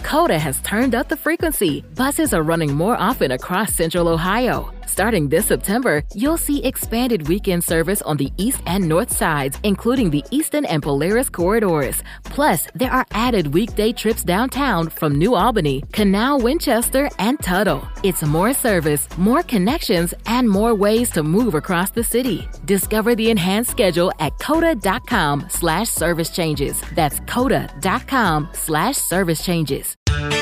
COTA has turned up the frequency. Buses are running more often across Central Ohio. Starting this September, you'll see expanded weekend service on the east and north sides, including the Eastern and Polaris corridors. Plus, there are added weekday trips downtown from New Albany, Canal, Winchester, and Tuttle. It's more service, more connections, and more ways to move across the city. Discover the enhanced schedule at COTA.com/service changes. That's COTA.com/service changes.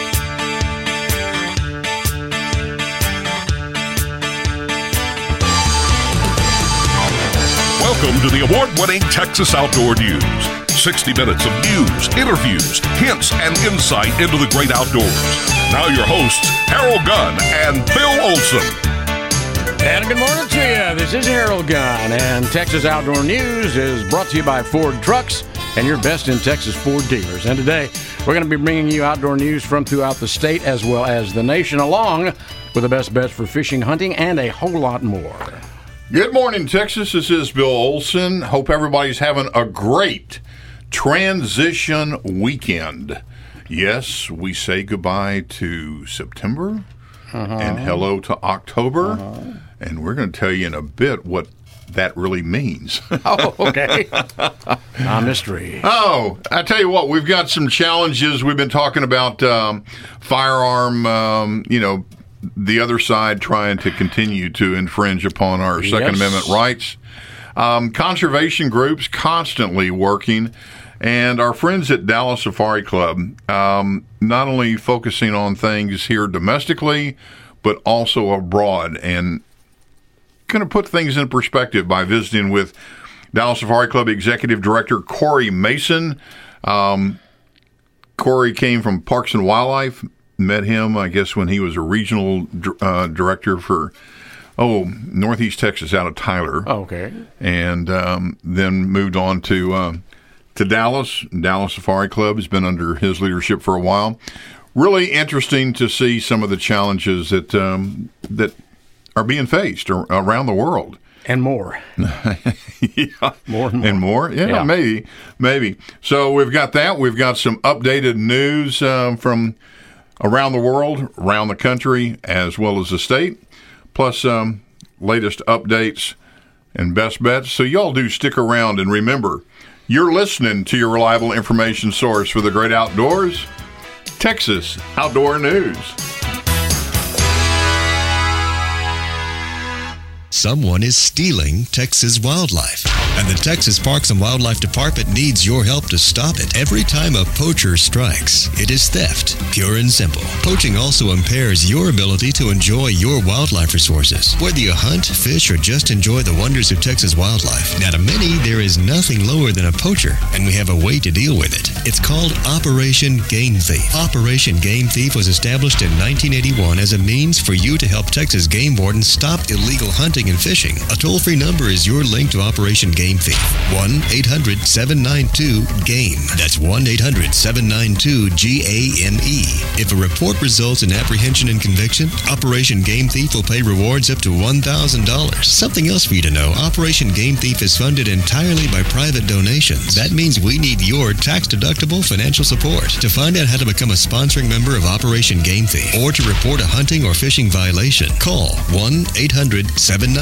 Welcome to the award-winning Texas Outdoor News. 60 minutes of news, interviews, hints, and insight into the great outdoors. Now your hosts, Harold Gunn and Bill Olson. And good morning to you. This is Harold Gunn, and Texas Outdoor News is brought to you by Ford Trucks and your best in Texas Ford dealers. And today, we're going to be bringing you outdoor news from throughout the state as well as the nation, along with the best bets for fishing, hunting, and a whole lot more. Good morning, Texas. This is Bill Olson. Hope everybody's having a great transition weekend. Yes, we say goodbye to September and hello to October. And we're going to tell you in a bit what that really means. Oh, okay. Mystery. Oh, I tell you what, we've got some challenges. We've been talking about firearm, the other side trying to continue to infringe upon our Second Amendment rights. Conservation groups constantly working. And our friends at Dallas Safari Club, not only focusing on things here domestically, but also abroad. And going to put things in perspective by visiting with Dallas Safari Club Executive Director Corey Mason. Corey came from Parks and Wildlife. Met him, I guess, when he was a regional director for, Northeast Texas out of Tyler. Okay. And then moved on to Dallas. Dallas Safari Club has been under his leadership for a while. Really interesting to see some of the challenges that are being faced around the world. And more. Yeah. More and more. And more? Yeah, maybe. So we've got that. We've got some updated news from around the world, around the country, as well as the state, plus latest updates and best bets. So y'all do stick around, and remember, you're listening to your reliable information source for the great outdoors, Texas Outdoor News. Someone is stealing Texas wildlife, and the Texas Parks and Wildlife Department needs your help to stop it. Every time a poacher strikes, it is theft, pure and simple. Poaching also impairs your ability to enjoy your wildlife resources, whether you hunt, fish, or just enjoy the wonders of Texas wildlife. Now, to many, there is nothing lower than a poacher, and we have a way to deal with it. It's called Operation Game Thief. Operation Game Thief was established in 1981 as a means for you to help Texas game wardens stop illegal hunting and fishing. A toll-free number is your link to Operation Game Thief. 1-800-792-GAME. That's 1-800-792-GAME. If a report results in apprehension and conviction, Operation Game Thief will pay rewards up to $1,000. Something else for you to know, Operation Game Thief is funded entirely by private donations. That means we need your tax-deductible financial support. To find out how to become a sponsoring member of Operation Game Thief or to report a hunting or fishing violation, call 1-800-792-GAME.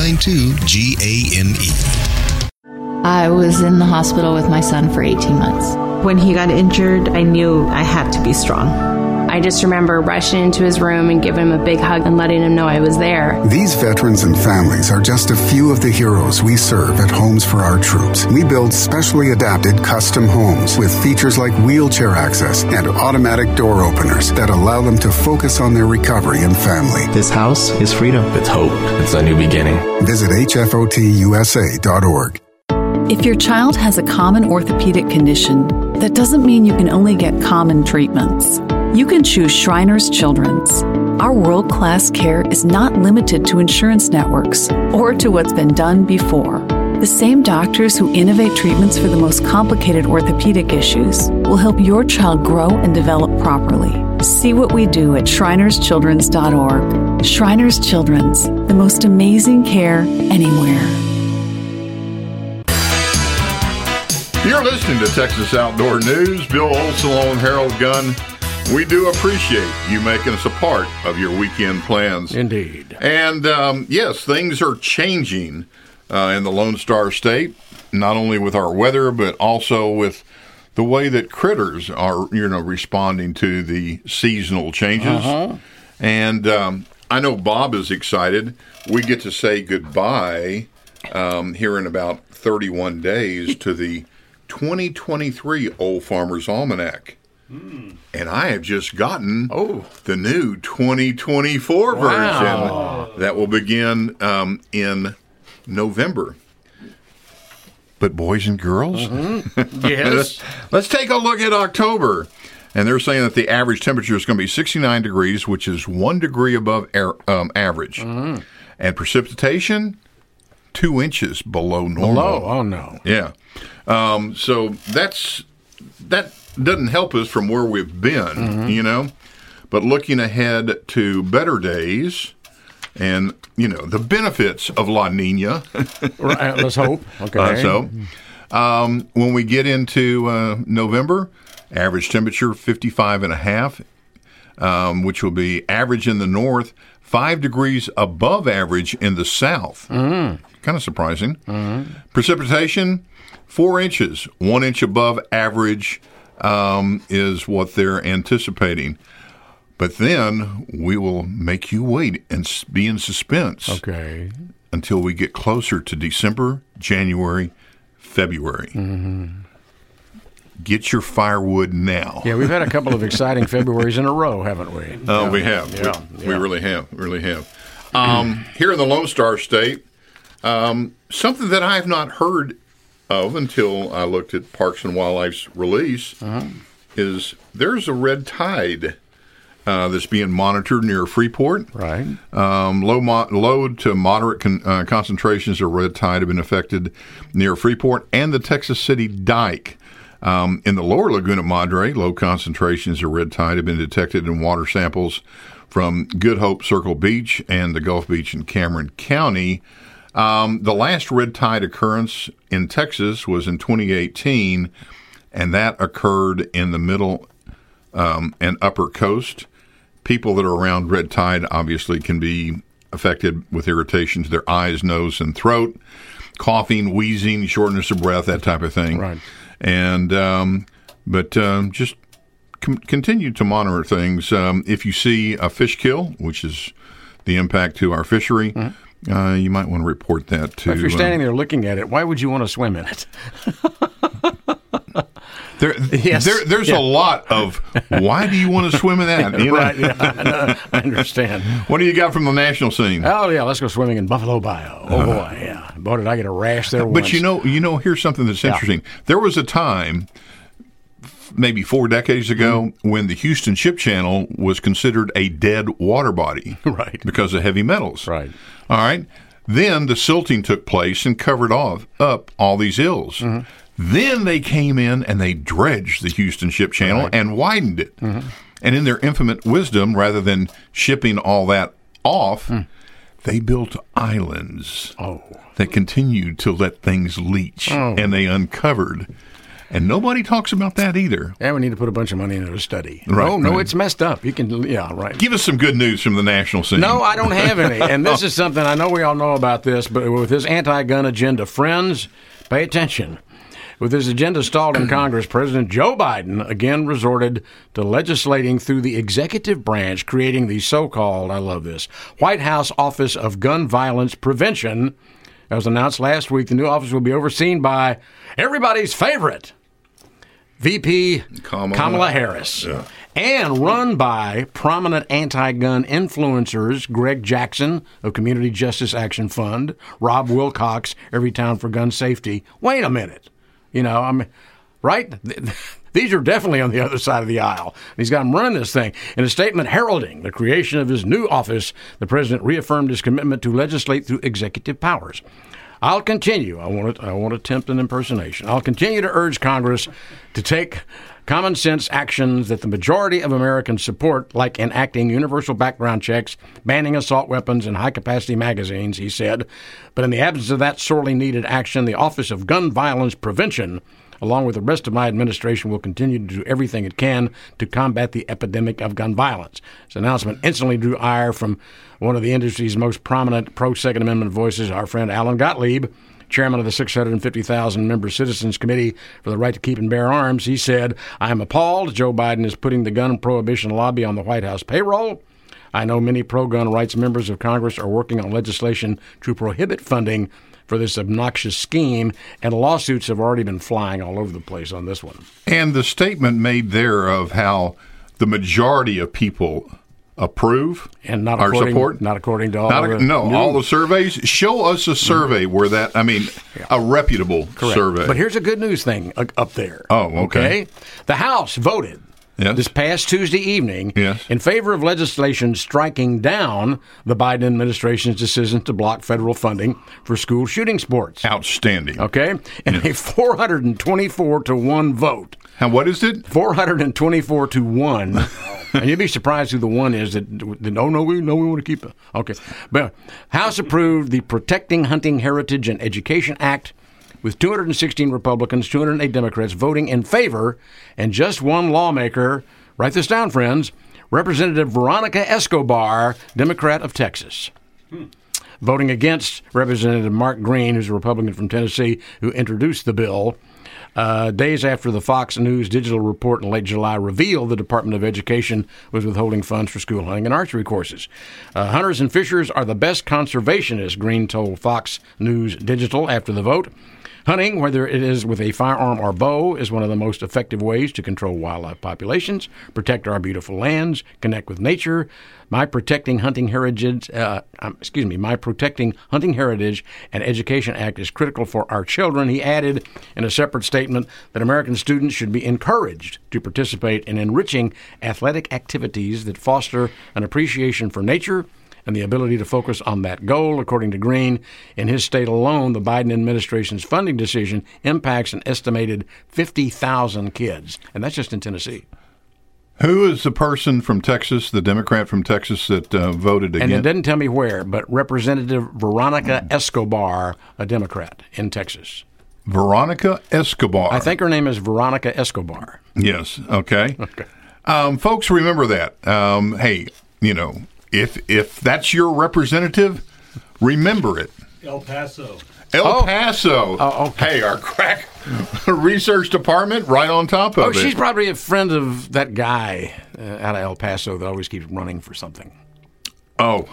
I was in the hospital with my son for 18 months. When he got injured, I knew I had to be strong. I just remember rushing into his room and giving him a big hug and letting him know I was there. These veterans and families are just a few of the heroes we serve at Homes for Our Troops. We build specially adapted custom homes with features like wheelchair access and automatic door openers that allow them to focus on their recovery and family. This house is freedom. It's hope. It's a new beginning. Visit hfotusa.org. If your child has a common orthopedic condition, that doesn't mean you can only get common treatments. You can choose Shriners Children's. Our world-class care is not limited to insurance networks or to what's been done before. The same doctors who innovate treatments for the most complicated orthopedic issues will help your child grow and develop properly. See what we do at shrinerschildrens.org. Shriners Children's, the most amazing care anywhere. You're listening to Texas Outdoor News. Bill Olson along with Harold Gunn. We do appreciate you making us a part of your weekend plans. Indeed. And, yes, things are changing in the Lone Star State, not only with our weather, but also with the way that critters are, responding to the seasonal changes. And I know Bob is excited. We get to say goodbye here in about 31 days to the 2023 Old Farmer's Almanac. And I have just gotten the new 2024 version that will begin in November. But boys and girls, yes, let's take a look at October. And they're saying that the average temperature is going to be 69 degrees, which is 1 degree above average. And precipitation, 2 inches below normal. Below? Oh, no. Yeah. So that doesn't help us from where we've been, But looking ahead to better days and, the benefits of La Nina. Right, let's hope. Okay. When we get into November, average temperature 55.5, which will be average in the north, 5 degrees above average in the south. Kind of surprising. Precipitation, 4 inches, 1 inch above average is what they're anticipating. But then we will make you wait and be in suspense. Okay. Until we get closer to December, January, February. Get your firewood now. Yeah, we've had a couple of exciting Februarys in a row, haven't we? We have. Yeah. We really have. Here in the Lone Star State, something that I have not heard of until I looked at Parks and Wildlife's release is there's a red tide that's being monitored near Freeport. Right. Low to moderate concentrations of red tide have been affected near Freeport and the Texas City Dike. In the lower Laguna Madre, low concentrations of red tide have been detected in water samples from Good Hope Circle Beach and the Gulf Beach in Cameron County. The last red tide occurrence in Texas was in 2018, and that occurred in the middle and upper coast. People that are around red tide obviously can be affected with irritation to their eyes, nose, and throat, coughing, wheezing, shortness of breath, that type of thing. Right. And just continue to monitor things. If you see a fish kill, which is the impact to our fishery, you might want to report that to. If you're standing there looking at it, why would you want to swim in it? There's a lot of why do you want to swim in that? Right, yeah, I understand. What do you got from the national scene? Oh, yeah, let's go swimming in Buffalo Bayou. Oh, boy, yeah. Boy, did I get a rash there once. But here's something that's interesting. There was a time, maybe 4 decades ago, when the Houston Ship Channel was considered a dead water body. Right. Because of heavy metals. Right. All right. Then the silting took place and covered up all these ills. Then they came in and they dredged the Houston Ship Channel and widened it. And in their infinite wisdom, rather than shipping all that off, they built islands that continued to let things leach. And they uncovered. And nobody talks about that either. Yeah, we need to put a bunch of money into a study. Right, No, it's messed up. You can, right. Give us some good news from the national scene. No, I don't have any. And this is something, I know we all know about this, but with his anti-gun agenda, friends, pay attention. With his agenda stalled in Congress, President Joe Biden again resorted to legislating through the executive branch, creating the so-called, I love this, White House Office of Gun Violence Prevention. As was announced last week, the new office will be overseen by everybody's favorite, VP Kamala Harris, and run by prominent anti-gun influencers Greg Jackson of Community Justice Action Fund, Rob Wilcox, Everytown for Gun Safety. Wait a minute. Right? These are definitely on the other side of the aisle. And he's got them running this thing. In a statement heralding the creation of his new office, the president reaffirmed his commitment to legislate through executive powers. I'll continue. I want to attempt an impersonation. I'll continue to urge Congress to take common sense actions that the majority of Americans support, like enacting universal background checks, banning assault weapons and high-capacity magazines, he said. But in the absence of that sorely needed action, the Office of Gun Violence Prevention, along with the rest of my administration, will continue to do everything it can to combat the epidemic of gun violence. This announcement instantly drew ire from one of the industry's most prominent pro-Second Amendment voices, our friend Alan Gottlieb, chairman of the 650,000-member Citizens Committee for the Right to Keep and Bear Arms. He said, "I am appalled Joe Biden is putting the gun prohibition lobby on the White House payroll. I know many pro-gun rights members of Congress are working on legislation to prohibit funding for this obnoxious scheme, and lawsuits have already been flying all over the place on this one." And the statement made there of how the majority of people approve and not our support. Not according to all all the surveys. Show us a survey where that, a reputable survey. But here's a good news thing up there. Oh, okay. The House voted this past Tuesday evening in favor of legislation striking down the Biden administration's decision to block federal funding for school shooting sports. Outstanding. Okay? And a 424-1 vote. And what is it? 424-1. And you'd be surprised who the one is that we want to keep it. Okay. But House approved the Protecting Hunting Heritage and Education Act with 216 Republicans, 208 Democrats voting in favor, and just one lawmaker, write this down, friends, Representative Veronica Escobar, Democrat of Texas. Voting against Representative Mark Green, who's a Republican from Tennessee, who introduced the bill. Days after the Fox News digital report in late July revealed the Department of Education was withholding funds for school hunting and archery courses. Hunters and fishers are the best conservationists, Green told Fox News Digital after the vote. Hunting, whether it is with a firearm or bow, is one of the most effective ways to control wildlife populations, protect our beautiful lands, connect with nature. My Protecting Hunting Heritage and Education Act is critical for our children. He added in a separate statement that American students should be encouraged to participate in enriching athletic activities that foster an appreciation for nature and the ability to focus on that goal. According to Green, in his state alone, the Biden administration's funding decision impacts an estimated 50,000 kids, and that's just in Tennessee. Who is the person from Texas, the Democrat from Texas that voted against? And it didn't tell me where, but Representative Veronica Escobar, a Democrat in Texas. Veronica Escobar. I think her name is Veronica Escobar. Yes. Okay. Folks, remember that. Hey, if that's your representative, remember it. El Paso. El Paso. Oh, okay. Hey, our crack research department right on top of it. She's probably a friend of that guy out of El Paso that always keeps running for something. Oh.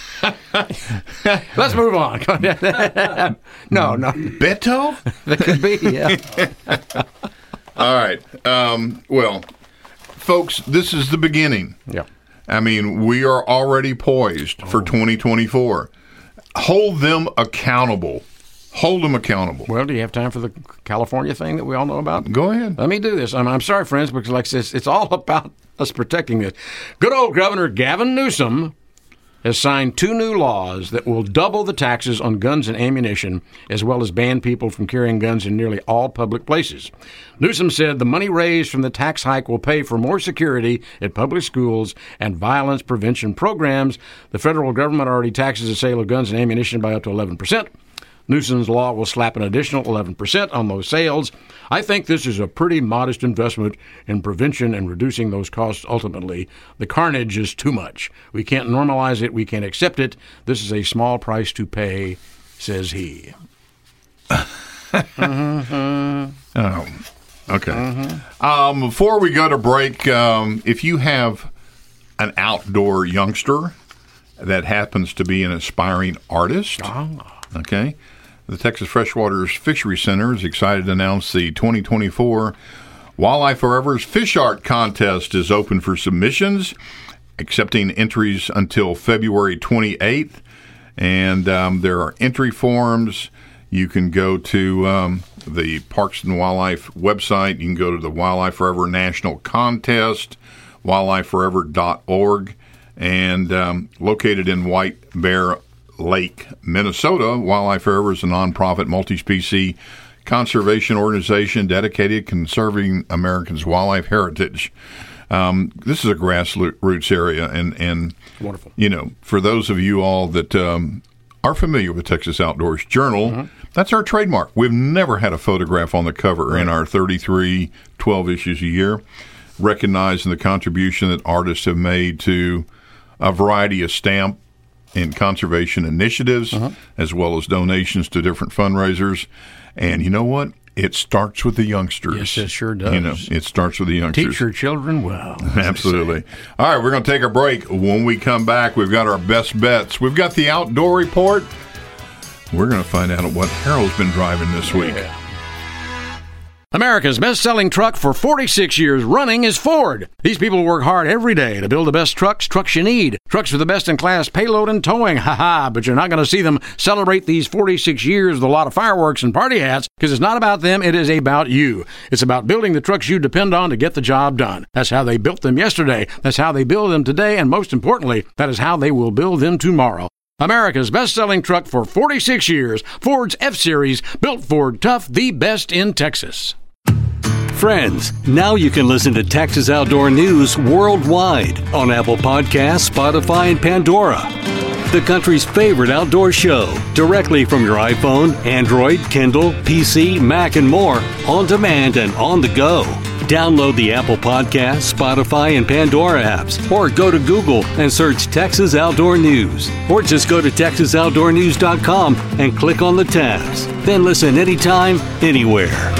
Let's move on. No. Beto? That could be, yeah. All right. Well, folks, this is the beginning. Yeah. We are already poised for 2024. Hold them accountable. Hold them accountable. Well, do you have time for the California thing that we all know about? Go ahead. Let me do this. I'm sorry, friends, because like I said, it's all about us protecting this. Good old Governor Gavin Newsom has signed 2 new laws that will double the taxes on guns and ammunition, as well as ban people from carrying guns in nearly all public places. Newsom said the money raised from the tax hike will pay for more security at public schools and violence prevention programs. The federal government already taxes the sale of guns and ammunition by up to 11%. Newsom's law will slap an additional 11% on those sales. I think this is a pretty modest investment in prevention and reducing those costs ultimately. The carnage is too much. We can't normalize it. We can't accept it. This is a small price to pay, says he. Oh, okay. Before we go to break, if you have an outdoor youngster that happens to be an aspiring artist, okay, the Texas Freshwater Fishery Center is excited to announce the 2024 Wildlife Forever's Fish Art Contest is open for submissions, accepting entries until February 28th. And there are entry forms. You can go to the Parks and Wildlife website. You can go to the Wildlife Forever National Contest, wildlifeforever.org, and located in White Bear Lake, Minnesota. Wildlife Forever is a nonprofit multi-species conservation organization dedicated to conserving Americans' wildlife heritage. This is a grassroots area, and wonderful. For those of you all that are familiar with Texas Outdoors Journal. That's our trademark. We've never had a photograph on the cover in our 33, 12 issues a year, recognizing the contribution that artists have made to a variety of stamp and conservation initiatives, as well as donations to different fundraisers. And you know what? It starts with the youngsters. Yes, it sure does. You know, it starts with the youngsters. Teach your children well. Absolutely. All right, we're going to take a break. When we come back, we've got our best bets. We've got the outdoor report. We're going to find out what Harold's been driving this week. America's best-selling truck for 46 years running is Ford. These people work hard every day to build the best trucks you need. Trucks with the best-in-class payload and towing. Ha-ha, but you're not going to see them celebrate these 46 years with a lot of fireworks and party hats, because it's not about them, it is about you. It's about building the trucks you depend on to get the job done. That's how they built them yesterday. That's how they build them today, and most importantly, that is how they will build them tomorrow. America's best-selling truck for 46 years, Ford's F-Series, built Ford tough, the best in Texas. Friends, now you can listen to Texas Outdoor News worldwide on Apple Podcasts, Spotify, and Pandora. The country's favorite outdoor show, directly from your iPhone, Android, Kindle, PC, Mac, and more, on demand and on the go. Download the Apple Podcasts, Spotify, and Pandora apps, or go to Google and search Texas Outdoor News. Or just go to TexasOutdoorNews.com and click on the tabs. Then listen anytime, anywhere.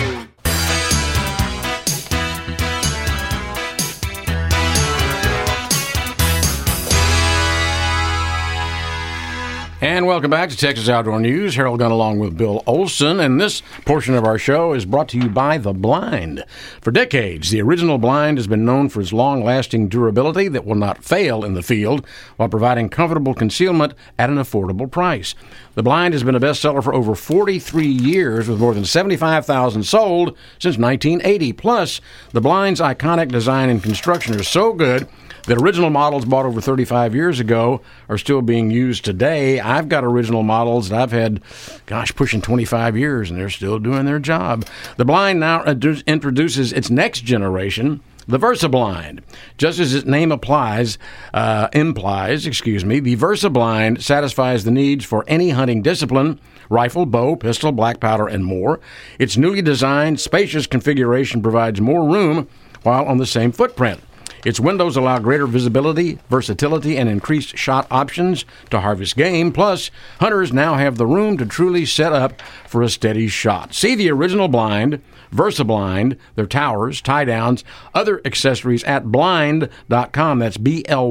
And welcome back to Texas Outdoor News. Harold Gunn along with Bill Olson. And this portion of our show is brought to you by The Blind. For decades, the original blind has been known for its long-lasting durability that will not fail in the field while providing comfortable concealment at an affordable price. The Blind has been a bestseller for over 43 years with more than 75,000 sold since 1980. Plus, The Blind's iconic design and construction are so good that original models bought over 35 years ago are still being used today. I've got original models that I've had, pushing 25 years, and they're still doing their job. The Blind now introduces its next generation, the VersaBlind. Just as its name implies, the VersaBlind satisfies the needs for any hunting discipline: rifle, bow, pistol, black powder, and more. Its newly designed, spacious configuration provides more room while on the same footprint. Its windows allow greater visibility, versatility, and increased shot options to harvest game. Plus, hunters now have the room to truly set up for a steady shot. See the original Blind, VersaBlind, their towers, tie-downs, other accessories at blind.com. That's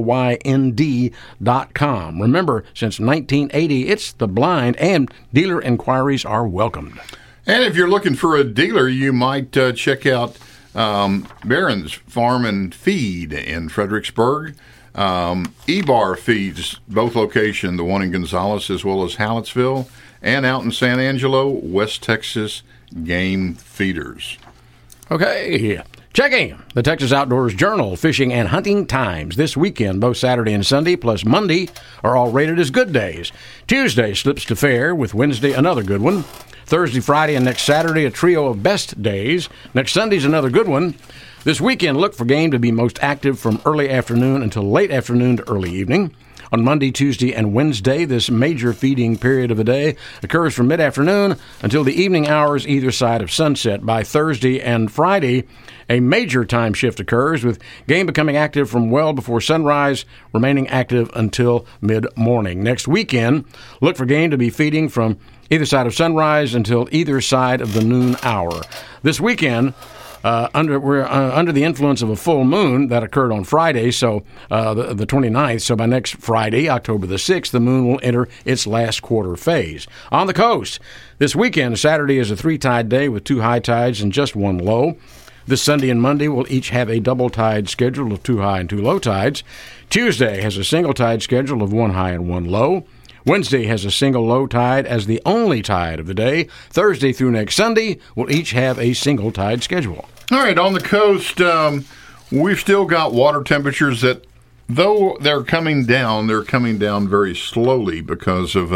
BLYND.com. Remember, since 1980, it's the Blind, and dealer inquiries are welcomed. And if you're looking for a dealer, you might check out Barron's Farm and Feed in Fredericksburg. E-Bar Feeds, both locations, the one in Gonzales as well as Hallettsville, and out in San Angelo, West Texas Game Feeders. Okay, checking the Texas Outdoors Journal Fishing and Hunting Times. This weekend, both Saturday and Sunday, plus Monday, are all rated as good days. Tuesday slips to fair, with Wednesday another good one. Thursday, Friday, and next Saturday, a trio of best days. Next Sunday's another good one. This weekend, look for game to be most active from early afternoon until late afternoon to early evening. On Monday, Tuesday, and Wednesday, this major feeding period of the day occurs from mid-afternoon until the evening hours either side of sunset. By Thursday and Friday, a major time shift occurs, with game becoming active from well before sunrise, remaining active until mid-morning. Next weekend, look for game to be feeding from either side of sunrise until either side of the noon hour. This weekend, we're under the influence of a full moon that occurred on Friday, so the 29th. So by next Friday, October the 6th, the moon will enter its last quarter phase. On the coast, this weekend, Saturday is a 3-tide day with 2 high tides and just 1 low. This Sunday and Monday will each have a double tide schedule of 2 high and 2 low tides. Tuesday has a single tide schedule of 1 high and 1 low. Wednesday has a single low tide as the only tide of the day. Thursday through next Sunday will each have a single tide schedule. All right, on the coast, we've still got water temperatures that, though they're coming down very slowly because of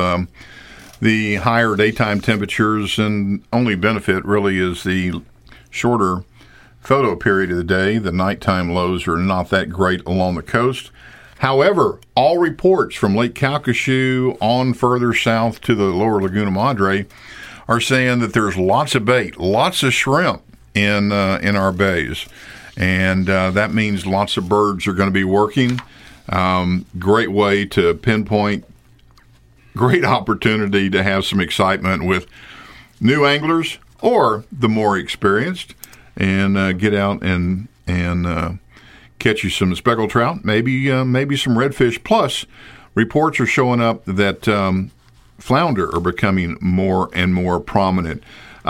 the higher daytime temperatures, and only benefit really is the shorter photo period of the day. The nighttime lows are not that great along the coast. However, all reports from Lake Calcasieu on further south to the lower Laguna Madre are saying that there's lots of bait, lots of shrimp in our bays. And that means lots of birds are going to be working. Great way to pinpoint, great opportunity to have some excitement with new anglers or the more experienced, and get out and catch you some speckled trout, maybe some redfish. Plus, reports are showing up that flounder are becoming more and more prominent.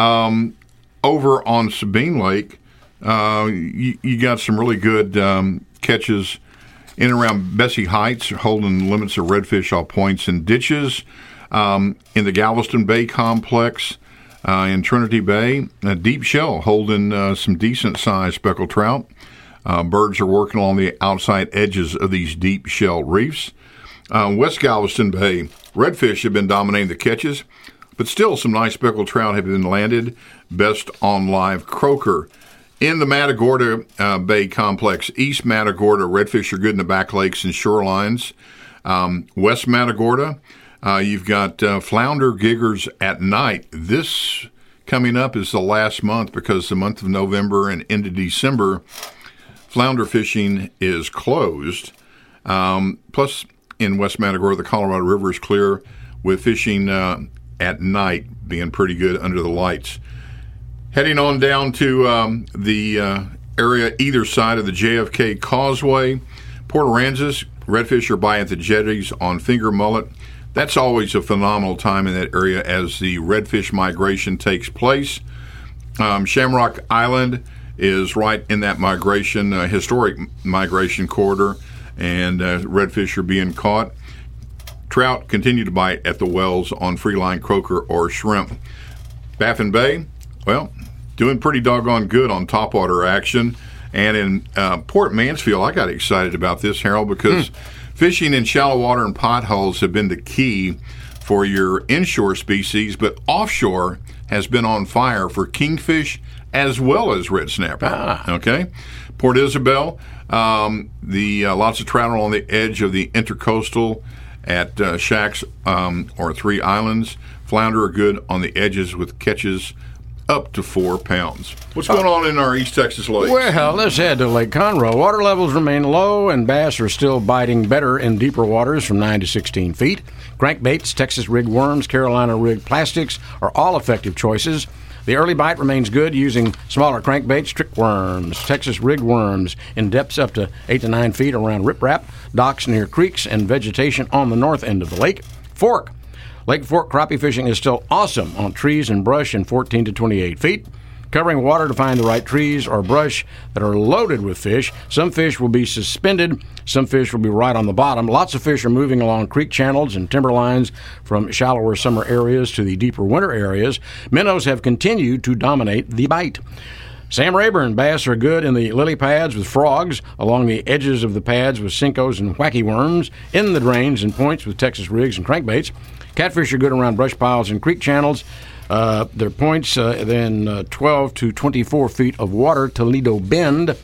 Over on Sabine Lake, you got some really good catches in and around Bessie Heights, holding limits of redfish off points and ditches. In the Galveston Bay complex, in Trinity Bay, a deep shell holding some decent-sized speckled trout. Birds are working along the outside edges of these deep shell reefs. West Galveston Bay, redfish have been dominating the catches, but still some nice speckled trout have been landed, best on live croaker. In the Matagorda Bay complex, East Matagorda, redfish are good in the back lakes and shorelines. West Matagorda, you've got flounder giggers at night. This coming up is the last month, because the month of November and into December, flounder fishing is closed. Plus, in West Matagorda, the Colorado River is clear, with fishing at night being pretty good under the lights. Heading on down to the area either side of the JFK Causeway, Port Aransas, redfish are by at the jetties on finger mullet. That's always a phenomenal time in that area as the redfish migration takes place. Shamrock Island is right in that migration, historic migration corridor, and redfish are being caught. Trout continue to bite at the wells on freeline croaker or shrimp. Baffin Bay, well, doing pretty doggone good on topwater action. And in Port Mansfield, I got excited about this, Harold, because fishing in shallow water and potholes have been the key for your inshore species, but offshore has been on fire for kingfish as well as red snapper. Okay? Port Isabel, lots of trout on the edge of the intercoastal at shacks or 3 islands. Flounder are good on the edges with catches up to 4 pounds. What's going on in our East Texas lakes? Well, let's head to Lake Conroe. Water levels remain low, and bass are still biting better in deeper waters from 9 to 16 feet. Crankbaits, Texas rig worms, Carolina rig plastics are all effective choices. The early bite remains good using smaller crankbaits, trick worms, Texas rig worms in depths up to 8 to 9 feet around riprap, docks near creeks, and vegetation on the north end of the lake. Fork. Lake Fork crappie fishing is still awesome on trees and brush in 14 to 28 feet. Covering water to find the right trees or brush that are loaded with fish. Some fish will be suspended. Some fish will be right on the bottom. Lots of fish are moving along creek channels and timber lines from shallower summer areas to the deeper winter areas. Minnows have continued to dominate the bite. Sam Rayburn bass are good in the lily pads with frogs, along the edges of the pads with cincos and wacky worms, in the drains and points with Texas rigs and crankbaits. Catfish are good around brush piles and creek channels. Their points then 12 to 24 feet of water, Toledo Bend.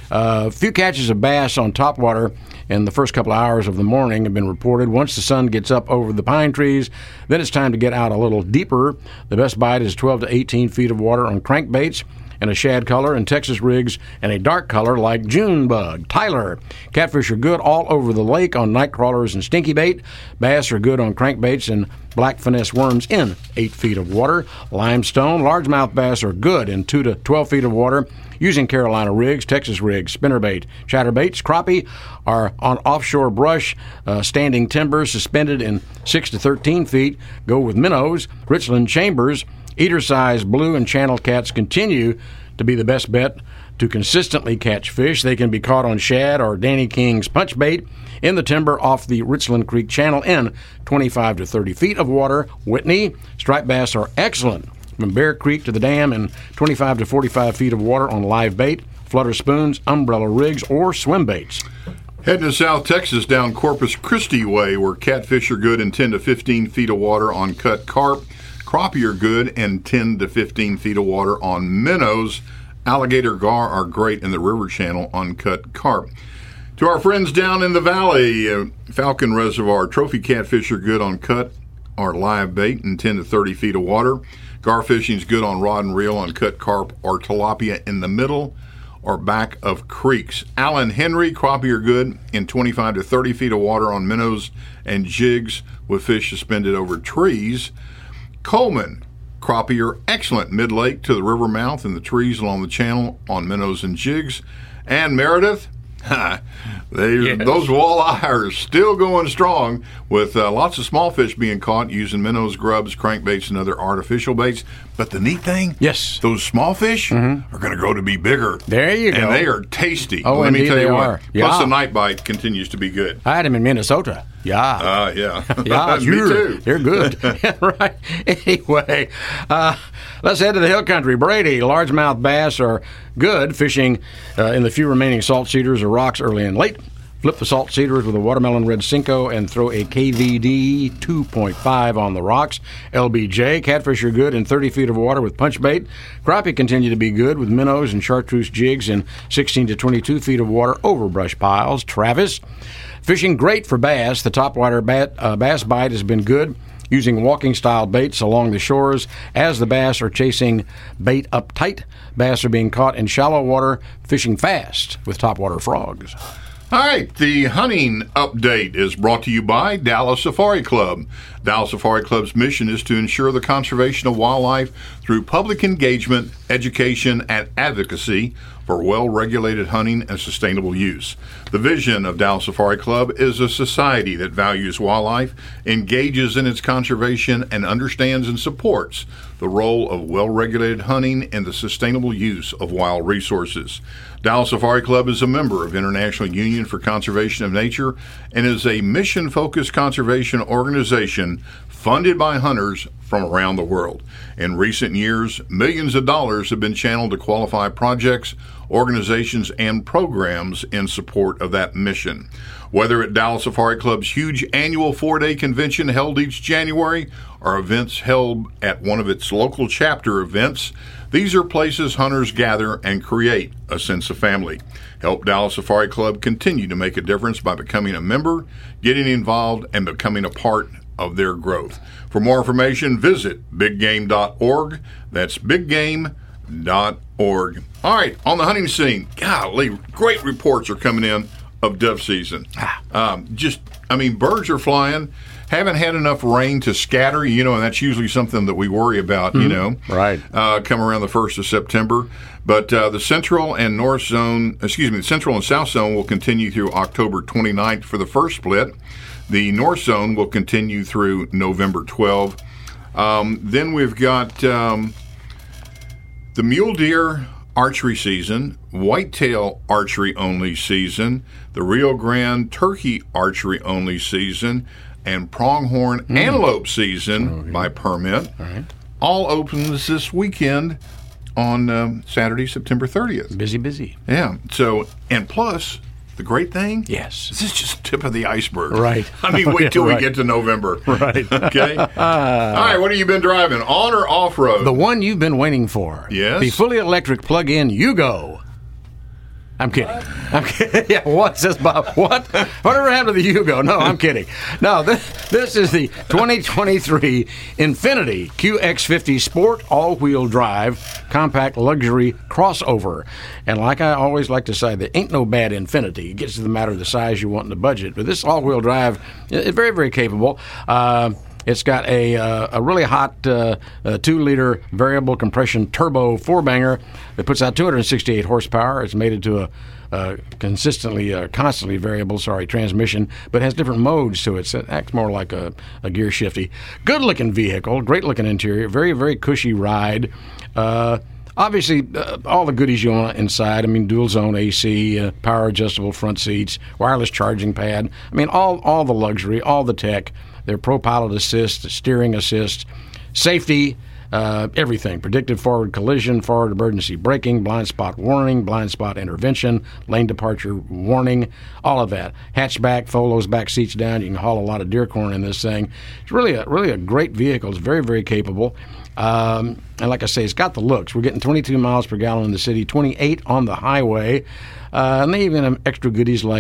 Few catches of bass on topwater in the first couple of hours of the morning have been reported. Once the sun gets up over the pine trees, then it's time to get out a little deeper. The best bite is 12 to 18 feet of water on crankbaits and a shad color, and Texas rigs and a dark color like June bug. Tyler. Catfish are good all over the lake on night crawlers and stinky bait. Bass are good on crankbaits and black finesse worms in 8 feet of water. Limestone. Largemouth bass are good in 2 to 12 feet of water using Carolina rigs, Texas rigs, spinnerbait, chatterbaits. Crappie are on offshore brush, standing timber suspended in 6 to 13 feet. Go with minnows. Richland Chambers. Eater-size blue and channel cats continue to be the best bet to consistently catch fish. They can be caught on shad or Danny King's punch bait in the timber off the Richland Creek Channel in 25 to 30 feet of water. Whitney, striped bass are excellent from Bear Creek to the dam in 25 to 45 feet of water on live bait, flutter spoons, umbrella rigs, or swim baits. Heading to South Texas down Corpus Christi way, where catfish are good in 10 to 15 feet of water on cut carp. Crappie are good in 10 to 15 feet of water on minnows. Alligator gar are great in the river channel on cut carp. To our friends down in the valley, Falcon Reservoir, trophy catfish are good on cut or live bait in 10 to 30 feet of water. Gar fishing is good on rod and reel on cut carp or tilapia in the middle or back of creeks. Allen Henry, crappie are good in 25 to 30 feet of water on minnows and jigs with fish suspended over trees. Coleman, crappie are excellent mid-lake to the river mouth and the trees along the channel on minnows and jigs. And Meredith, those walleye are still going strong with lots of small fish being caught using minnows, grubs, crankbaits, and other artificial baits. But the neat thing, those small fish are going to grow to be bigger. There you go. And they are tasty. Oh, let me tell you what. Yeah. Plus the night bite continues to be good. I had him in Minnesota. Yeah. Yeah, me too. You're good. Right. Anyway, let's head to the hill country. Brady, largemouth bass are good fishing in the few remaining salt cedars or rocks early and late. Flip the salt cedars with a watermelon red Cinco and throw a KVD 2.5 on the rocks. LBJ, catfish are good in 30 feet of water with punch bait. Crappie continue to be good with minnows and chartreuse jigs in 16 to 22 feet of water over brush piles. Travis, fishing great for bass. The topwater bass bite has been good using walking-style baits along the shores. As the bass are chasing bait up tight, bass are being caught in shallow water, fishing fast with topwater frogs. All right, the hunting update is brought to you by Dallas Safari Club. Dallas Safari Club's mission is to ensure the conservation of wildlife through public engagement, education, and advocacy for well-regulated hunting and sustainable use. The vision of Dallas Safari Club is a society that values wildlife, engages in its conservation, and understands and supports the role of well-regulated hunting in the sustainable use of wild resources. Dallas Safari Club is a member of International Union for Conservation of Nature and is a mission-focused conservation organization funded by hunters from around the world. In recent years, millions of dollars have been channeled to qualify projects, organizations, and programs in support of that mission. Whether at Dallas Safari Club's huge annual 4-day convention held each January or events held at one of its local chapter events, these are places hunters gather and create a sense of family. Help Dallas Safari Club continue to make a difference by becoming a member, getting involved, and becoming a part of their growth. For more information, visit biggame.org. That's biggame.org. All right, on the hunting scene, golly, great reports are coming in of dove season. Birds are flying. Haven't had enough rain to scatter, and that's usually something that we worry about, Right. Come around the 1st of September. But the central and south zone will continue through October 29th for the first split. The north zone will continue through November 12th. Then we've got the mule deer archery season, whitetail archery only season, the Rio Grande turkey archery only season, and pronghorn antelope season by permit. All opens this weekend on Saturday, September 30th. Busy. Yeah. So, and plus, the great thing? Yes. This is just tip of the iceberg. Right. Wait till we get to November. Right. Okay? All right, what have you been driving, on or off-road? The one you've been waiting for. Yes? The fully electric plug-in Yugo. I'm kidding. Yeah, what's this about? What? Whatever happened to the Yugo? No, I'm kidding. No, this is the 2023 Infiniti QX50 Sport all-wheel drive compact luxury crossover. And like I always like to say, there ain't no bad Infiniti. It gets to the matter of the size you want in the budget. But this all-wheel drive is very, very capable. It's got a really hot 2-liter variable compression turbo 4-banger that puts out 268 horsepower. It's mated to a constantly variable transmission, but has different modes to it. So it acts more like a gear shifty. Good-looking vehicle, great-looking interior, very, very cushy ride. Obviously, all the goodies you want inside. Dual-zone AC, power-adjustable front seats, wireless charging pad. All the luxury, all the tech. Their ProPilot Assist, steering assist, safety, everything. Predictive forward collision, forward emergency braking, blind spot warning, blind spot intervention, lane departure warning, all of that. Hatchback, fold those back seats down. You can haul a lot of deer corn in this thing. It's really a great vehicle. It's very, very capable. And like I say, it's got the looks. We're getting 22 miles per gallon in the city, 28 on the highway. And they even have extra goodies like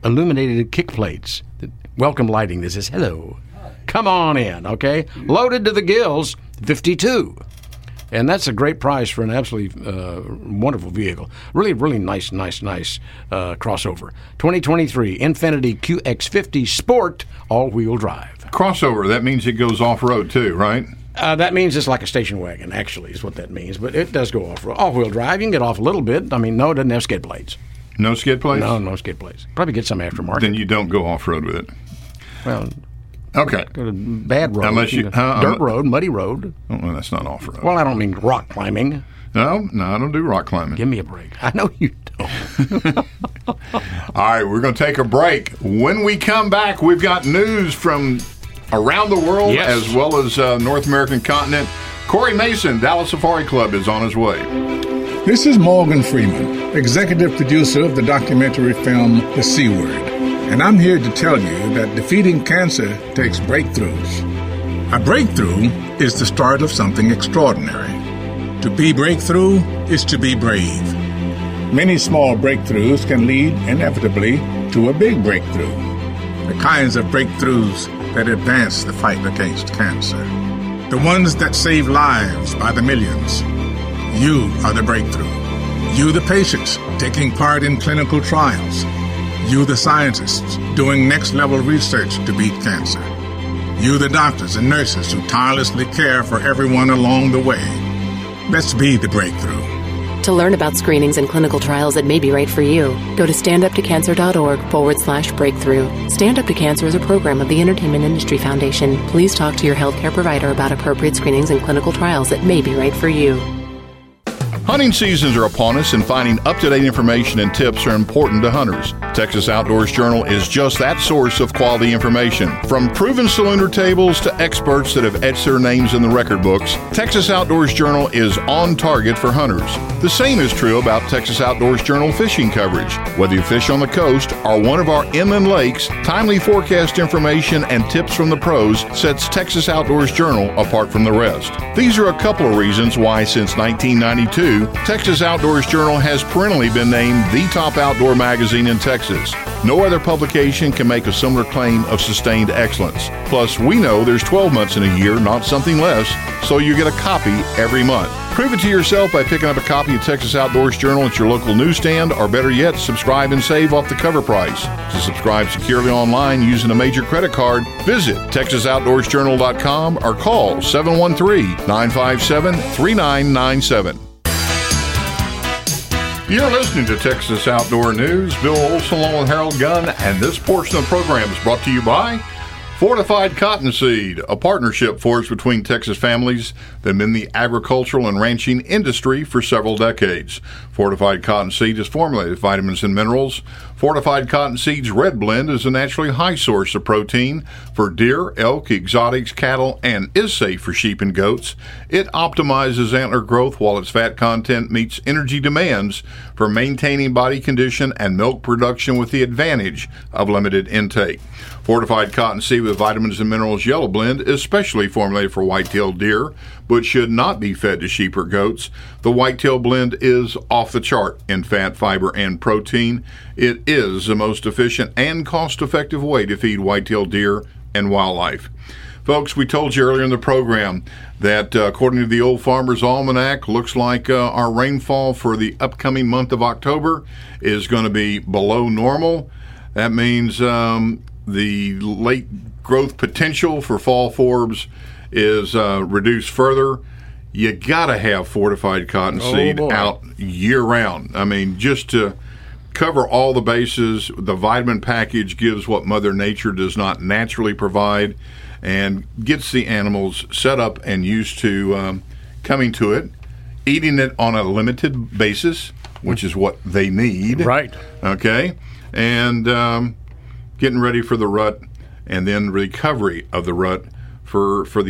illuminated kick plates. Welcome lighting. This is hello. Come on in, okay? Loaded to the gills, $52. And that's a great price for an absolutely wonderful vehicle. Really, really nice crossover. 2023 Infiniti QX50 Sport all-wheel drive. Crossover, that means it goes off-road too, right? That means it's like a station wagon, actually, is what that means. But it does go off-road. All-wheel drive, you can get off a little bit. I mean, no, it doesn't have skid plates. No skid plates? No skid plates. Probably get some aftermarket. Then you don't go off-road with it. Well, okay. Go to bad road. Unless you, dirt road, muddy road. Oh, well, that's not off-road. Well, I don't mean rock climbing. No, I don't do rock climbing. Give me a break. I know you don't. All right, we're going to take a break. When we come back, we've got news from around the world as well as North American continent. Corey Mason, Dallas Safari Club, is on his way. This is Morgan Freeman, executive producer of the documentary film The C Word. And I'm here to tell you that defeating cancer takes breakthroughs. A breakthrough is the start of something extraordinary. To be breakthrough is to be brave. Many small breakthroughs can lead inevitably to a big breakthrough. The kinds of breakthroughs that advance the fight against cancer. The ones that save lives by the millions. You are the breakthrough. You, the patients, taking part in clinical trials. You, the scientists, doing next-level research to beat cancer. You, the doctors and nurses who tirelessly care for everyone along the way. Let's be the breakthrough. To learn about screenings and clinical trials that may be right for you, go to standuptocancer.org/breakthrough. Stand Up to Cancer is a program of the Entertainment Industry Foundation. Please talk to your healthcare provider about appropriate screenings and clinical trials that may be right for you. Hunting seasons are upon us, and finding up-to-date information and tips are important to hunters. Texas Outdoors Journal is just that source of quality information. From proven salooner tables to experts that have etched their names in the record books, Texas Outdoors Journal is on target for hunters. The same is true about Texas Outdoors Journal fishing coverage. Whether you fish on the coast or one of our inland lakes, timely forecast information and tips from the pros sets Texas Outdoors Journal apart from the rest. These are a couple of reasons why, since 1992, Texas Outdoors Journal has perennially been named the top outdoor magazine in Texas. No other publication can make a similar claim of sustained excellence. Plus, we know there's 12 months in a year, not something less, so you get a copy every month. Prove it to yourself by picking up a copy of Texas Outdoors Journal at your local newsstand, or better yet, subscribe and save off the cover price. To subscribe securely online using a major credit card, visit TexasOutdoorsJournal.com or call 713-957-3997. You're listening to Texas Outdoor News. Bill Olson along with Harold Gunn, and this portion of the program is brought to you by Fortified Cottonseed, a partnership forged between Texas families that have been in the agricultural and ranching industry for several decades. Fortified Cottonseed is formulated with vitamins and minerals. Fortified Cottonseed's Red Blend is a naturally high source of protein for deer, elk, exotics, cattle, and is safe for sheep and goats. It optimizes antler growth while its fat content meets energy demands for maintaining body condition and milk production with the advantage of limited intake. Fortified Cottonseed with vitamins and minerals Yellow Blend is specially formulated for white-tailed deer, but should not be fed to sheep or goats. The white-tail blend is off the chart in fat, fiber, and protein. It is the most efficient and cost-effective way to feed white-tailed deer and wildlife. Folks, we told you earlier in the program that according to the Old Farmer's Almanac, looks like our rainfall for the upcoming month of October is going to be below normal. That means the late growth potential for fall forbs is reduced further. You got to have Fortified Cottonseed out year-round. I mean, just to cover all the bases, the vitamin package gives what Mother Nature does not naturally provide and gets the animals set up and used to coming to it, eating it on a limited basis, which is what they need. Right. Okay. And getting ready for the rut, and then recovery of the rut for the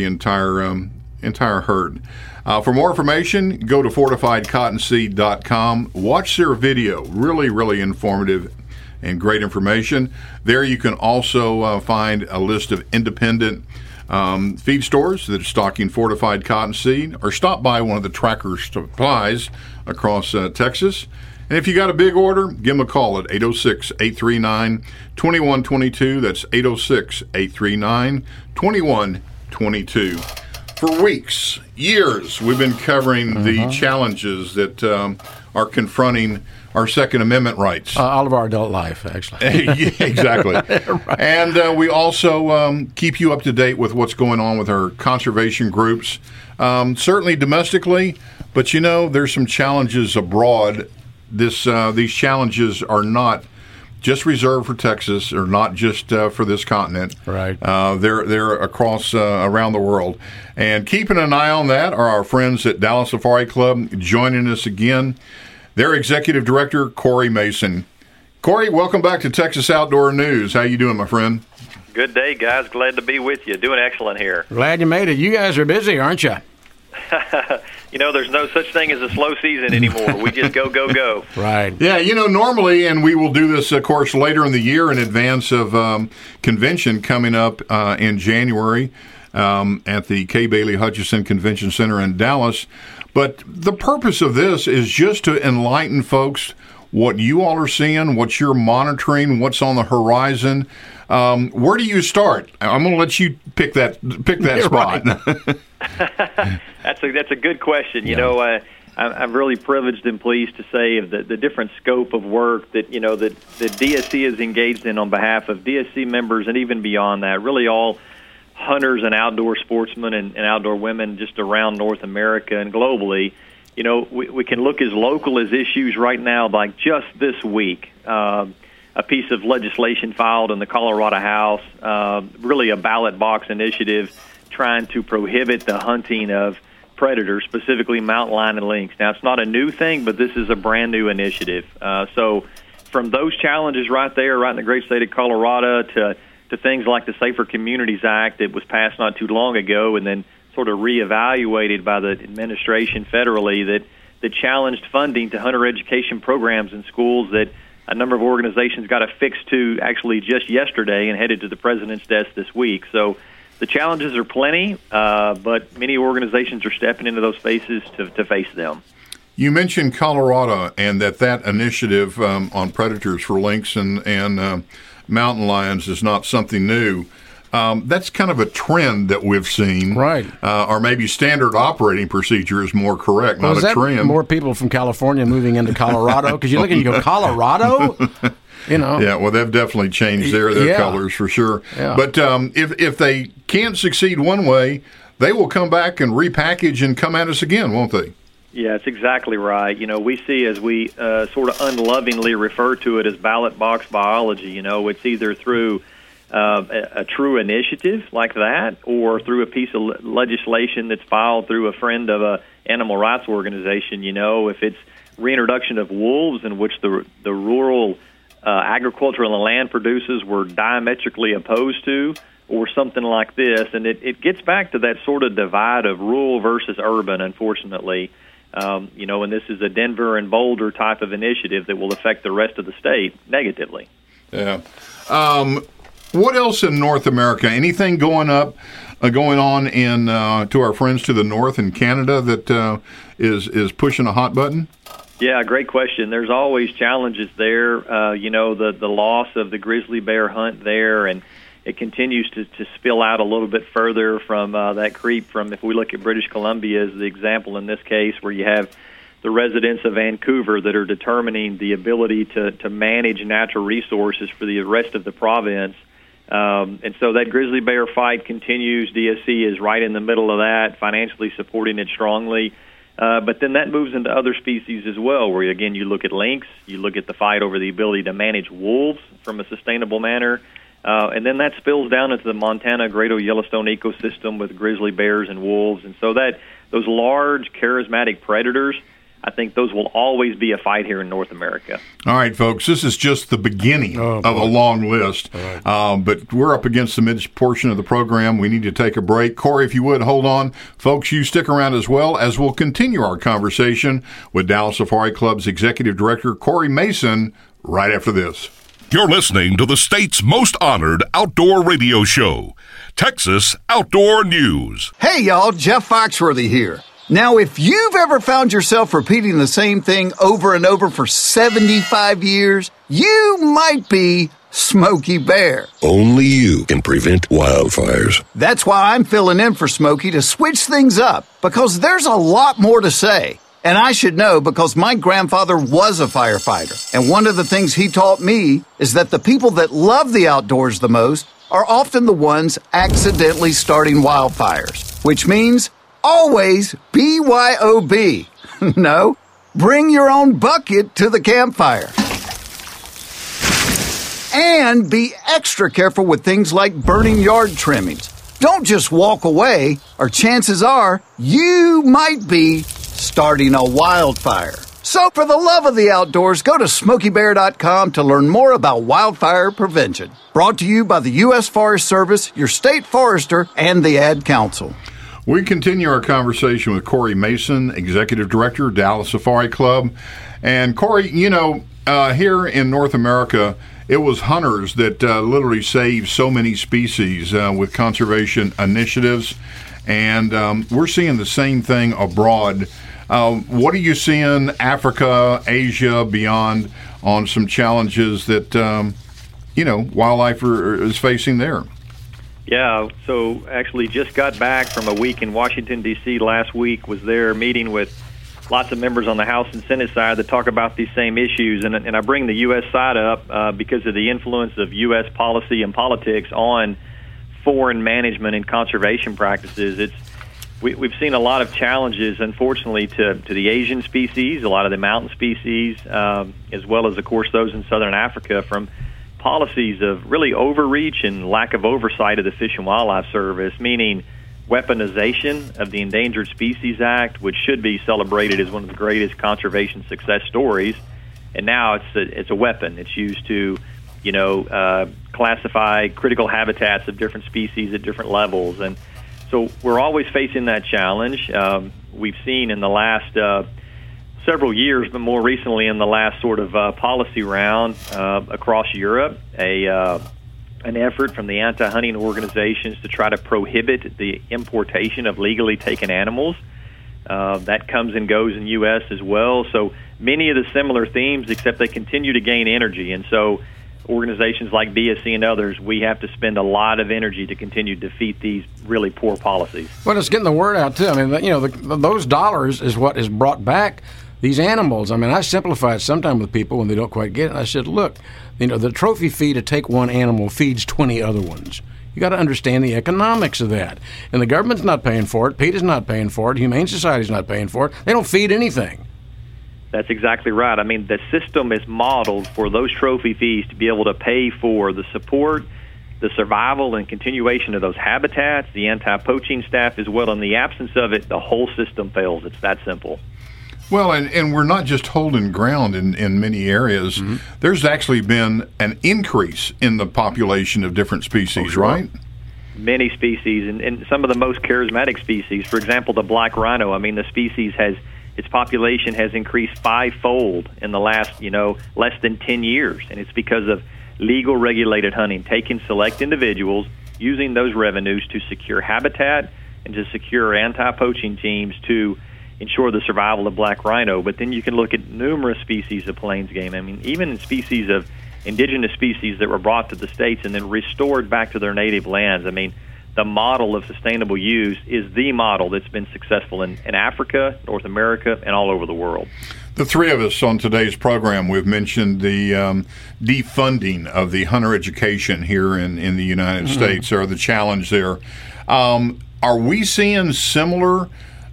entire herd. For more information, go to FortifiedCottonseed.com. Watch their video. Really, really informative and great information. There you can also find a list of independent feed stores that are stocking Fortified Cottonseed, or stop by one of the Tracker supplies across Texas And if you got a big order, give them a call at 806-839-2122. That's 806-839-2122. For weeks, years, we've been covering the challenges that are confronting our Second Amendment rights. All of our adult life, actually. Yeah, exactly. Right. And we also keep you up to date with what's going on with our conservation groups, certainly domestically, but there's some challenges abroad. These challenges are not just reserved for Texas, or not just for this continent. Right. They're across around the world. And keeping an eye on that are our friends at Dallas Safari Club, joining us again. Their executive director, Corey Mason. Corey, welcome back to Texas Outdoor News. How you doing, my friend? Good day, guys. Glad to be with you. Doing excellent here. Glad you made it. You guys are busy, aren't you? There's no such thing as a slow season anymore. We just go, go, go. Right. Yeah, normally, and we will do this, of course, later in the year in advance of convention coming up in January at the Kay Bailey Hutchison Convention Center in Dallas. But the purpose of this is just to enlighten folks what you all are seeing, what you're monitoring, what's on the horizon. Where do you start? I'm going to let you pick that spot. Right. That's a good question. Yeah. I'm really privileged and pleased to say of the different scope of work that that DSC is engaged in on behalf of DSC members, and even beyond that, really all hunters and outdoor sportsmen and outdoor women just around North America and globally. We can look as local as issues right now, like just this week, a piece of legislation filed in the Colorado House, really a ballot box initiative trying to prohibit the hunting of predators, specifically mountain lion and lynx. Now, it's not a new thing, but this is a brand new initiative. So from those challenges right there, right in the great state of Colorado, to things like the Safer Communities Act that was passed not too long ago and then sort of reevaluated by the administration federally that challenged funding to hunter education programs in schools that a number of organizations got affixed to actually just yesterday and headed to the president's desk this week. So the challenges are plenty, but many organizations are stepping into those spaces to face them. You mentioned Colorado and that initiative on predators for lynx and mountain lions is not something new. That's kind of a trend that we've seen. Right. Or maybe standard operating procedure is more correct, not a trend. More people from California moving into Colorado? Because you look and you go, Colorado? Yeah, well, they've definitely changed their colors for sure. Yeah. But if they can't succeed one way, they will come back and repackage and come at us again, won't they? Yeah, that's exactly right. We see, as we sort of unlovingly refer to it, as ballot box biology. It's either through a true initiative like that, or through a piece of legislation that's filed through a friend of a animal rights organization. If it's reintroduction of wolves, in which the rural agriculture and the land producers were diametrically opposed to, or something like this, and it gets back to that sort of divide of rural versus urban, unfortunately. And this is a Denver and Boulder type of initiative that will affect the rest of the state negatively. Yeah. What else in North America? Anything going on in to our friends to the north in Canada that is pushing a hot button? Yeah, great question. There's always challenges there. The loss of the grizzly bear hunt there, and it continues to spill out a little bit further from that creep from, if we look at British Columbia as the example in this case, where you have the residents of Vancouver that are determining the ability to manage natural resources for the rest of the province. And so that grizzly bear fight continues. DSC is right in the middle of that, financially supporting it strongly. But then that moves into other species as well, where, again, you look at lynx, you look at the fight over the ability to manage wolves from a sustainable manner. And then that spills down into the Montana Great Old Yellowstone ecosystem with grizzly bears and wolves. And so those large, charismatic predators, I think those will always be a fight here in North America. All right, folks, this is just the beginning of a long list. Right. But we're up against the mid portion of the program. We need to take a break. Corey, if you would, hold on. Folks, you stick around as well, as we'll continue our conversation with Dallas Safari Club's Executive Director, Corey Mason, right after this. You're listening to the state's most honored outdoor radio show, Texas Outdoor News. Hey, y'all, Jeff Foxworthy here. Now, if you've ever found yourself repeating the same thing over and over for 75 years, you might be Smokey Bear. Only you can prevent wildfires. That's why I'm filling in for Smokey to switch things up, because there's a lot more to say. And I should know because my grandfather was a firefighter. And one of the things he taught me is that the people that love the outdoors the most are often the ones accidentally starting wildfires, which means always BYOB. No, bring your own bucket to the campfire. And be extra careful with things like burning yard trimmings. Don't just walk away, or chances are you might be starting a wildfire. So for the love of the outdoors, go to SmokeyBear.com to learn more about wildfire prevention. Brought to you by the U.S. Forest Service, your state forester, and the Ad Council. We continue our conversation with Corey Mason, Executive Director, Dallas Safari Club. And Corey, here in North America, it was hunters that literally saved so many species with conservation initiatives. And we're seeing the same thing abroad. What are you seeing, Africa, Asia, beyond, on some challenges that, wildlife is facing there? Yeah, so actually just got back from a week in Washington, D.C. last week, was there meeting with lots of members on the House and Senate side that talk about these same issues. And I bring the U.S. side up because of the influence of U.S. policy and politics on foreign management and conservation practices. We've seen a lot of challenges, unfortunately, to the Asian species, a lot of the mountain species, as well as, of course, those in southern Africa, from policies of really overreach and lack of oversight of the Fish and Wildlife Service, meaning weaponization of the Endangered Species Act, which should be celebrated as one of the greatest conservation success stories. And now it's a weapon. It's used to, classify critical habitats of different species at different levels. And so we're always facing that challenge. We've seen in the last several years, but more recently in the last sort of policy round across Europe, an effort from the anti-hunting organizations to try to prohibit the importation of legally taken animals. That comes and goes in the U.S. as well. So many of the similar themes, except they continue to gain energy. And so organizations like BSC and others, we have to spend a lot of energy to continue to defeat these really poor policies. Well, it's getting the word out, too. I mean, those dollars is what has brought back these animals. I mean, I simplify it sometimes with people when they don't quite get it. I said, look, the trophy fee to take one animal feeds 20 other ones. You got to understand the economics of that. And the government's not paying for it. PETA's not paying for it. Humane Society's not paying for it. They don't feed anything. That's exactly right. I mean, the system is modeled for those trophy fees to be able to pay for the support, the survival and continuation of those habitats, the anti-poaching staff as well. In the absence of it, the whole system fails. It's that simple. Well, and we're not just holding ground in many areas. Mm-hmm. There's actually been an increase in the population of different species, right? Many species, and some of the most charismatic species. For example, the black rhino. I mean, the species its population has increased 5-fold in the last, less than 10 years. And it's because of legal regulated hunting, taking select individuals, using those revenues to secure habitat and to secure anti-poaching teams to ensure the survival of black rhino. But then you can look at numerous species of plains game. I mean, even species of indigenous species that were brought to the States and then restored back to their native lands. I mean, the model of sustainable use is the model that's been successful in Africa, North America, and all over the world. The three of us on today's program, we've mentioned the defunding of the hunter education here in the United States, or the challenge there. Are we seeing similar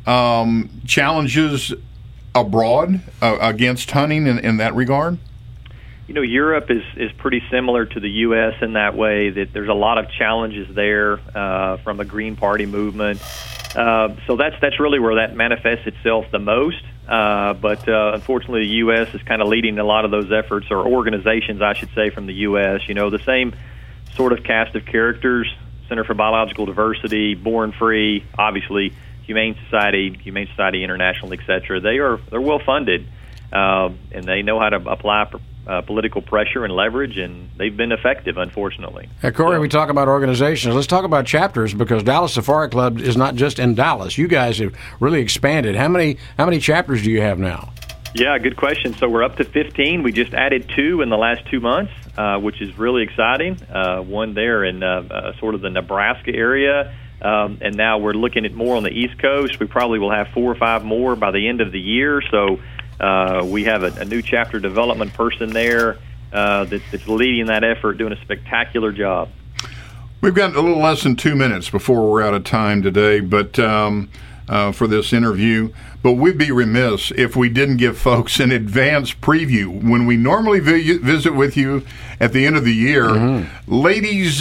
challenges abroad against hunting in that regard? Europe is pretty similar to the U.S. in that way, that there's a lot of challenges there from the Green Party movement. So that's really where that manifests itself the most. But unfortunately, the U.S. is kind of leading a lot of those efforts, or organizations, I should say, from the U.S. The same sort of cast of characters: Center for Biological Diversity, Born Free, obviously Humane Society International, etc. They're well funded. And they know how to apply political pressure and leverage, and they've been effective, unfortunately. Corey, we talk about organizations. Let's talk about chapters, because Dallas Safari Club is not just in Dallas. You guys have really expanded. How many chapters do you have now? Yeah, good question. So we're up to 15. We just added 2 in the last 2 months, which is really exciting. One there in sort of the Nebraska area, and now we're looking at more on the East Coast. We probably will have 4 or 5 more by the end of the year. So we have a new chapter development person there that's leading that effort, doing a spectacular job. We've got a little less than 2 minutes before we're out of time today, but for this interview. But we'd be remiss if we didn't give folks an advance preview. When we normally visit with you at the end of the year, ladies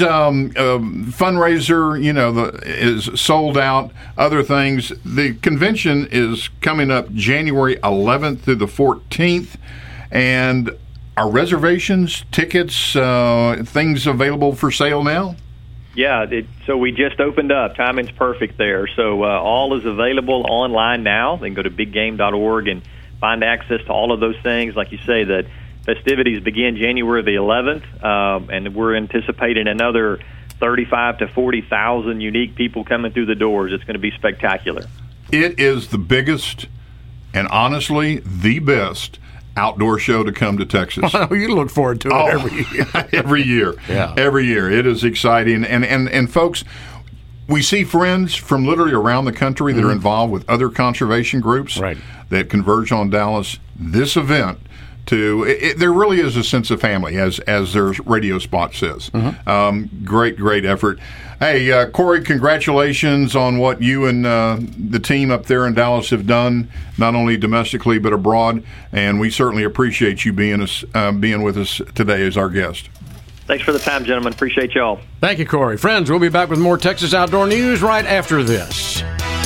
fundraiser, is sold out. Other things. The convention is coming up January 11th through the 14th, and are reservations, tickets, things available for sale now? Yeah, so we just opened up. Timing's perfect there. So all is available online now. They can go to biggame.org and find access to all of those things. Like you say, the festivities begin January the 11th, and we're anticipating another 35 to 40,000 unique people coming through the doors. It's going to be spectacular. It is the biggest and honestly the best outdoor show to come to Texas. Well, you look forward to it every year. Every year. Yeah. Every year. It is exciting. And folks, we see friends from literally around the country that are involved with other conservation groups that converge on Dallas. This event, there really is a sense of family, as their radio spot says. Great effort. Hey, Corey, congratulations on what you and the team up there in Dallas have done, not only domestically but abroad. And we certainly appreciate you being with us today as our guest. Thanks for the time, gentlemen. Appreciate y'all. Thank you, Corey. Friends, we'll be back with more Texas Outdoor News right after this.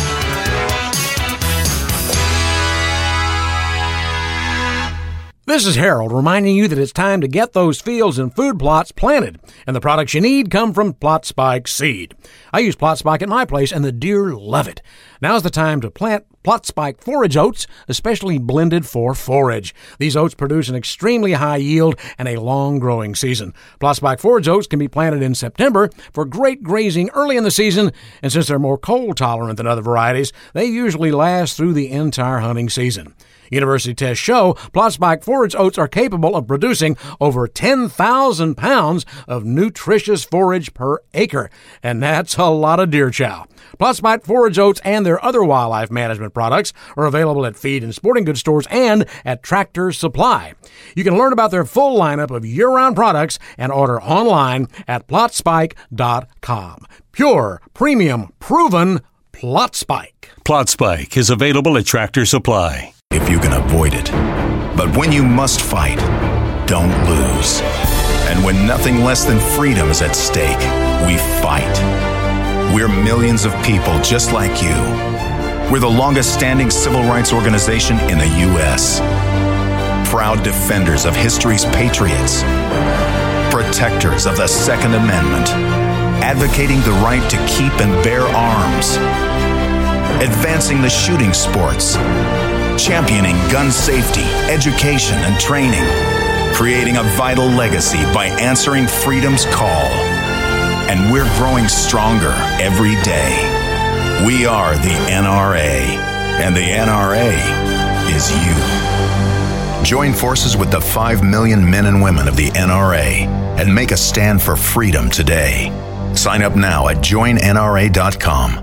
This is Harold reminding you that it's time to get those fields and food plots planted, and the products you need come from Plot Spike Seed. I use Plot Spike at my place, and the deer love it. Now's the time to plant Plot Spike forage oats, especially blended for forage. These oats produce an extremely high yield and a long growing season. Plot Spike forage oats can be planted in September for great grazing early in the season, and since they're more cold tolerant than other varieties, they usually last through the entire hunting season. University tests show Plot Spike forage oats are capable of producing over 10,000 pounds of nutritious forage per acre, and that's a lot of deer chow. Plot Spike forage oats and their other wildlife management products are available at feed and sporting goods stores and at Tractor Supply. You can learn about their full lineup of year-round products and order online at PlotSpike.com. Pure, premium, proven Plot Spike. Plot Spike is available at Tractor Supply. If you can avoid it. But when you must fight, don't lose. And when nothing less than freedom is at stake, we fight. We're millions of people just like you. We're the longest-standing civil rights organization in the U.S. Proud defenders of history's patriots. Protectors of the Second Amendment. Advocating the right to keep and bear arms. Advancing the shooting sports. Championing gun safety, education, and training. Creating a vital legacy by answering freedom's call. And we're growing stronger every day. We are the NRA, and the NRA is you. Join forces with the 5 million men and women of the NRA and make a stand for freedom today. Sign up now at joinnra.com.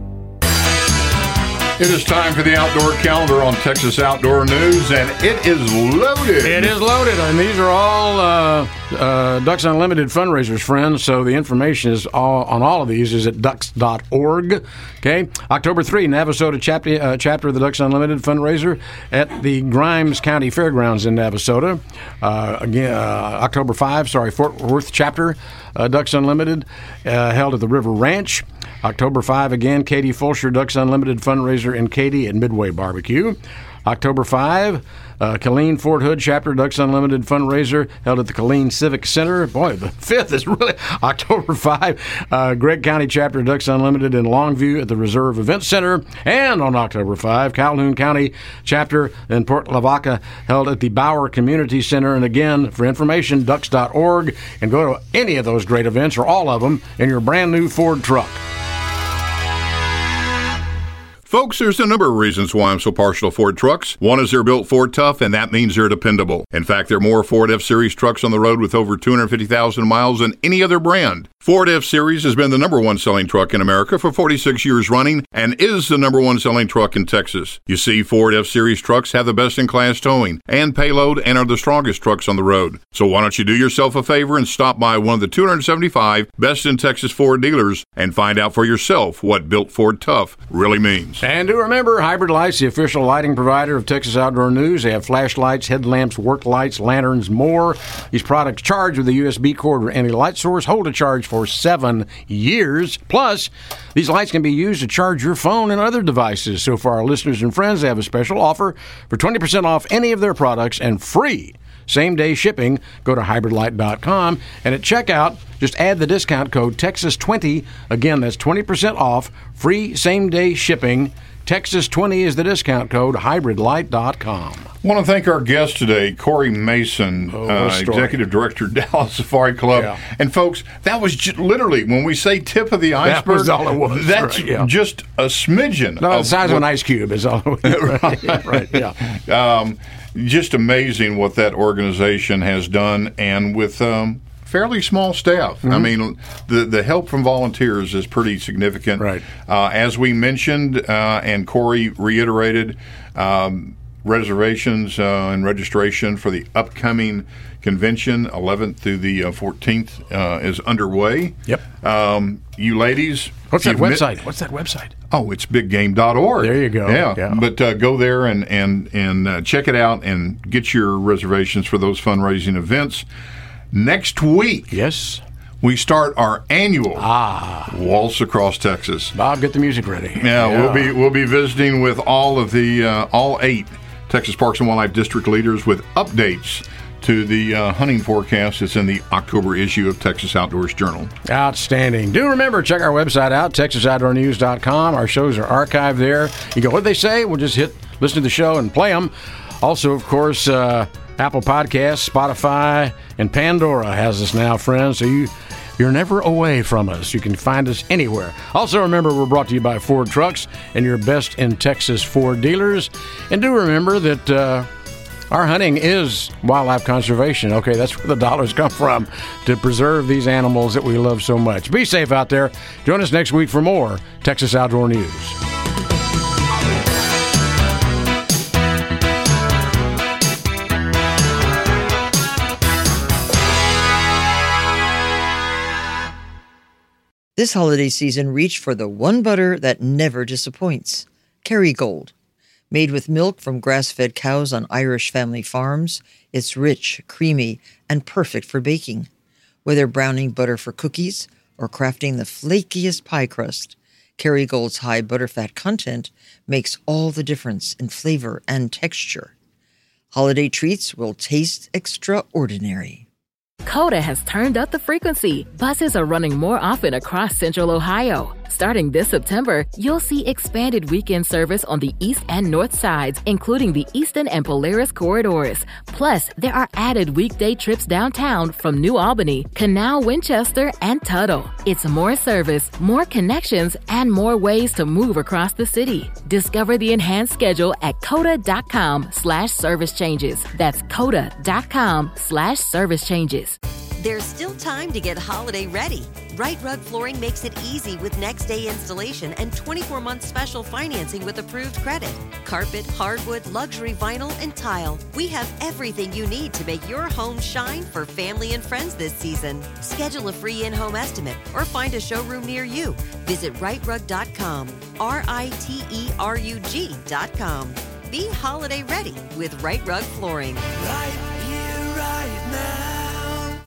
It is time for the Outdoor Calendar on Texas Outdoor News, and it is loaded. It is loaded, and these are all Ducks Unlimited fundraisers, friends, so the information is on all of these is at ducks.org. Okay, October 3, Navasota chapter of the Ducks Unlimited fundraiser at the Grimes County Fairgrounds in Navasota. October 5, Fort Worth chapter, Ducks Unlimited, held at the River Ranch. October 5, again, Katie Fulsher Ducks Unlimited fundraiser in Katy at Midway Barbecue. October 5, Killeen Fort Hood Chapter Ducks Unlimited fundraiser held at the Killeen Civic Center. Boy, the 5th is really October 5. Gregg County Chapter Ducks Unlimited in Longview at the Reserve Event Center. And on October 5, Calhoun County Chapter in Port Lavaca held at the Bauer Community Center. And again, for information, ducks.org, and go to any of those great events or all of them in your brand new Ford truck. Folks, there's a number of reasons why I'm so partial to Ford trucks. One is they're built Ford tough, and that means they're dependable. In fact, there are more Ford F-Series trucks on the road with over 250,000 miles than any other brand. Ford F-Series has been the number one selling truck in America for 46 years running and is the number one selling truck in Texas. You see, Ford F-Series trucks have the best-in-class towing and payload and are the strongest trucks on the road. So why don't you do yourself a favor and stop by one of the 275 best-in-Texas Ford dealers and find out for yourself what built Ford tough really means. And do remember, Hybrid Lights, the official lighting provider of Texas Outdoor News. They have flashlights, headlamps, work lights, lanterns, more. These products charge with a USB cord or any light source, hold a charge for 7 years. Plus, these lights can be used to charge your phone and other devices. So for our listeners and friends, they have a special offer for 20% off any of their products and free same-day shipping. Go to hybridlight.com, and at checkout, just add the discount code Texas20. Again, that's 20% off, free same-day shipping. Texas20 is the discount code, hybridlight.com. I want to thank our guest today, Corey Mason, Executive Director, Dallas Safari Club. Yeah. And folks, that was literally, when we say tip of the iceberg, that was all it was. That's just a smidgen. No, the size of an ice cube is all it was. Right, yeah. Just amazing what that organization has done, and with fairly small staff. Mm-hmm. I mean, the help from volunteers is pretty significant. Right. As we mentioned, and Corey reiterated, reservations and registration for the upcoming convention, 11th through the 14th, is underway. Yep. You ladies. What's that website? Oh, it's biggame.org. There you go. Yeah. But go there and check it out and get your reservations for those fundraising events. Next week, yes, we start our annual Waltz Across Texas. Bob, get the music ready. Yeah. We'll be visiting with all of the all 8 Texas Parks and Wildlife District leaders with updates to the hunting forecast that's in the October issue of Texas Outdoors Journal. Outstanding. Do remember, check our website out, texasoutdoornews.com. Our shows are archived there. You go, what'd they say? We'll just listen to the show and play them. Also, of course, Apple Podcasts, Spotify, and Pandora has us now, friends. So you're never away from us. You can find us anywhere. Also, remember, we're brought to you by Ford Trucks and your best in Texas Ford dealers. And do remember that our hunting is wildlife conservation. Okay, that's where the dollars come from, to preserve these animals that we love so much. Be safe out there. Join us next week for more Texas Outdoor News. This holiday season, reach for the one butter that never disappoints, Kerrygold. Made with milk from grass-fed cows on Irish family farms, it's rich, creamy, and perfect for baking. Whether browning butter for cookies or crafting the flakiest pie crust, Kerrygold's high butterfat content makes all the difference in flavor and texture. Holiday treats will taste extraordinary. Coda has turned up the frequency. Buses are running more often across Central Ohio. Starting this September, you'll see expanded weekend service on the east and north sides, including the Eastern and Polaris corridors. Plus, there are added weekday trips downtown from New Albany, Canal, Winchester, and Tuttle. It's more service, more connections, and more ways to move across the city. Discover the enhanced schedule at coda.com/service changes. That's coda.com/service changes. There's still time to get holiday ready. Right Rug Flooring makes it easy with next-day installation and 24-month special financing with approved credit. Carpet, hardwood, luxury vinyl, and tile. We have everything you need to make your home shine for family and friends this season. Schedule a free in-home estimate or find a showroom near you. Visit rightrug.com, RITERUG.com. Be holiday ready with Right Rug Flooring. Right.